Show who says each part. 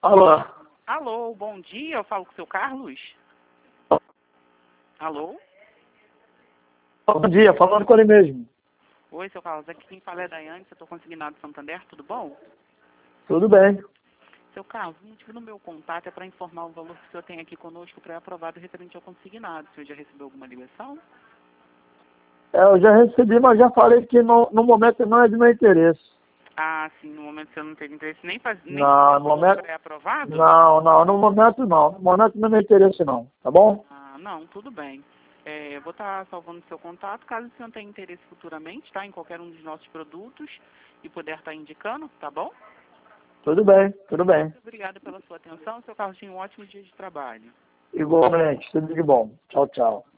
Speaker 1: Alô?
Speaker 2: Alô, bom dia, eu falo com o seu Carlos? Alô?
Speaker 1: Bom dia, falando com ele mesmo.
Speaker 2: Oi, seu Carlos, aqui quem fala é a Daiane, eu estou consignado de Santander, tudo bom?
Speaker 1: Tudo bem.
Speaker 2: Seu Carlos, o motivo do meu contato é para informar o valor que o senhor tem aqui conosco pré-aprovado referente ao consignado. O senhor já recebeu alguma ligação?
Speaker 1: Eu já recebi, mas já falei que no momento não é de meu interesse.
Speaker 2: Ah, sim, no momento o senhor não teve interesse nem fazer
Speaker 1: Não,
Speaker 2: o
Speaker 1: no
Speaker 2: valor
Speaker 1: momento...
Speaker 2: pré-aprovado?
Speaker 1: Não, no momento não. No momento não é meu interesse não, tá bom?
Speaker 2: Ah, não, tudo bem. Eu vou estar salvando o seu contato, caso o senhor tenha interesse futuramente, tá? Em qualquer um dos nossos produtos e puder estar indicando, tá bom?
Speaker 1: Tudo bem, tudo bem.
Speaker 2: Muito obrigada pela sua atenção. Seu Carlos, tenha um ótimo dia de trabalho.
Speaker 1: Igualmente, tudo de bom. Tchau, tchau.